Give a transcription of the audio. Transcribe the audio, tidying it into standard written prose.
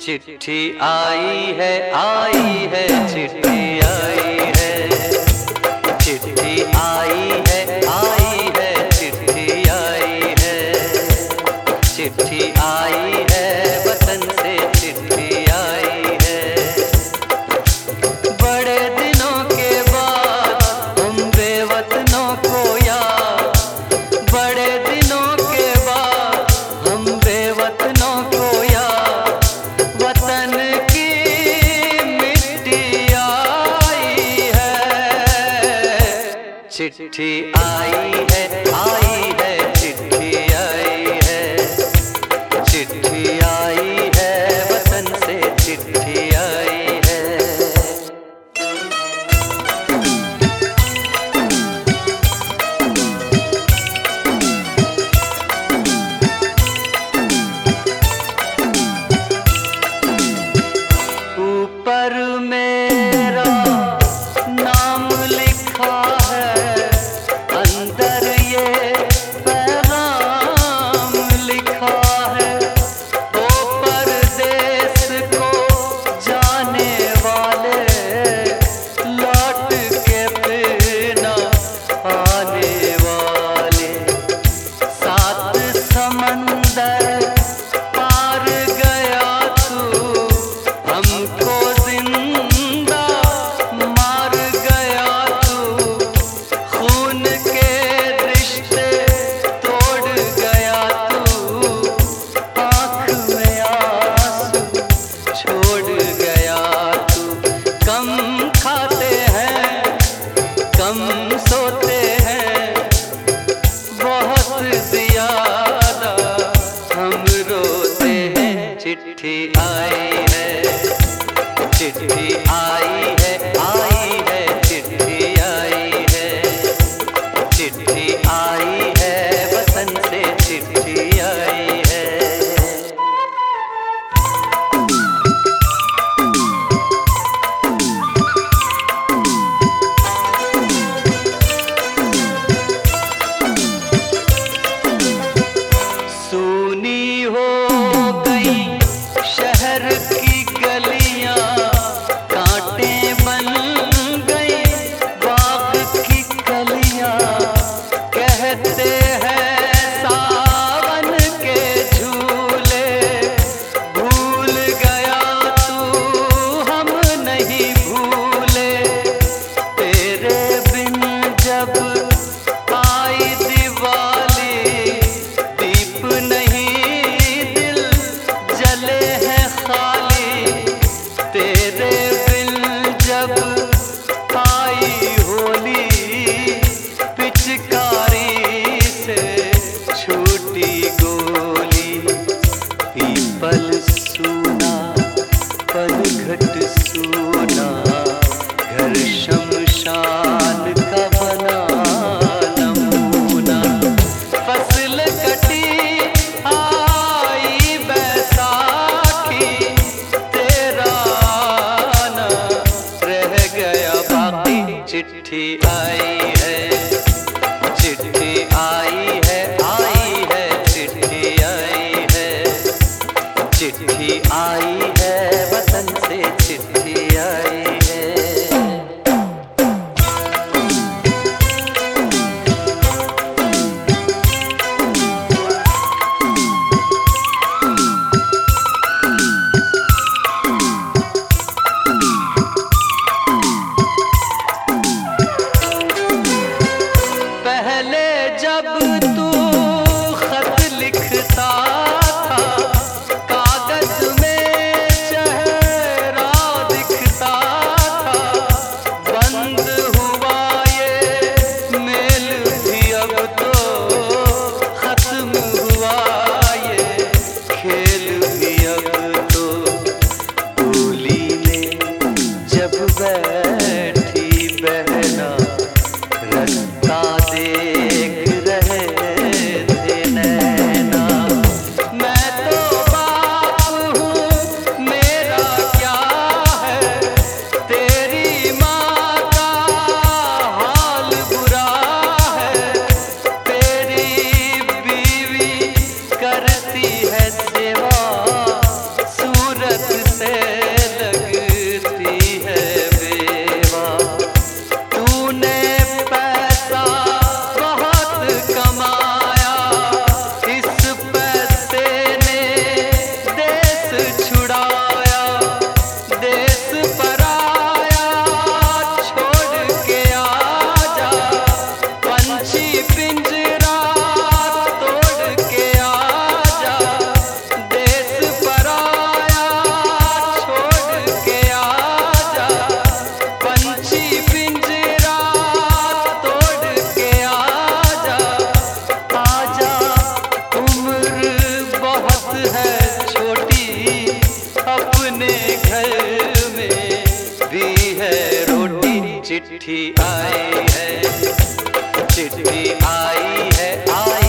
चिट्ठी आई है चिट्ठी आई है, चिट्ठी आई है चिट्ठी आई है, चिट्ठी आई है वतन से चिट्ठी आई है। बड़े दिनों के बाद हम बेवतनों को याद, बड़े दिनों के बाद हम बेवतनों को याद, वतन की मिट्टी आई है। चिट्ठी आई है चिट्ठी आई है, चिट्ठी आई है वतन से चिट्ठी आई है। ऊपर मेरा नाम लिखा है, अंदर ये पैगाम लिखा है। ओ परदेस को जाने वाले, लौट के फिर न आने वाले, सात समंदर पार गया तू, हमको जिंदा मार गया तू, खून के रिश्ते तोड़ गया तू, आँख में आंसू छोड़ गया तू। कम खाते हैं कम सोते हैं, बहुत ज्यादा हम रोते हैं। चिट्ठी आई है चिट्ठी आई है चिट्ठी आई है, चिट्ठी आई है वतन से चिट्ठी आई है। सूनी हो गई शहर की गलियां, कांटे बन गई बाग की कलियां, कहते हैं सावन के झूले, भूल गया तू हम नहीं भूले, तेरे बिन जब आई दिवाली, दीप नहीं दिल जले हैं खाली, तेरे बिन जब आई होली, पिचकारी से छूटी गोली। पीपल सूना पनघट सूना, घर शमशान का बना नमूना। फसल कटी आई बैसाखी, तेरा ना रह गया बाकी। चिट्ठी आई है चिट्ठी आई है चिट्ठी आई है, चिट्ठी आई है वतन से चिट्ठी आई है। पहले जब तू खत लिखता था, कागज में चहरा अपने घर में भी है रोटी। चिट्ठी आई है, चिट्ठी आई है, आई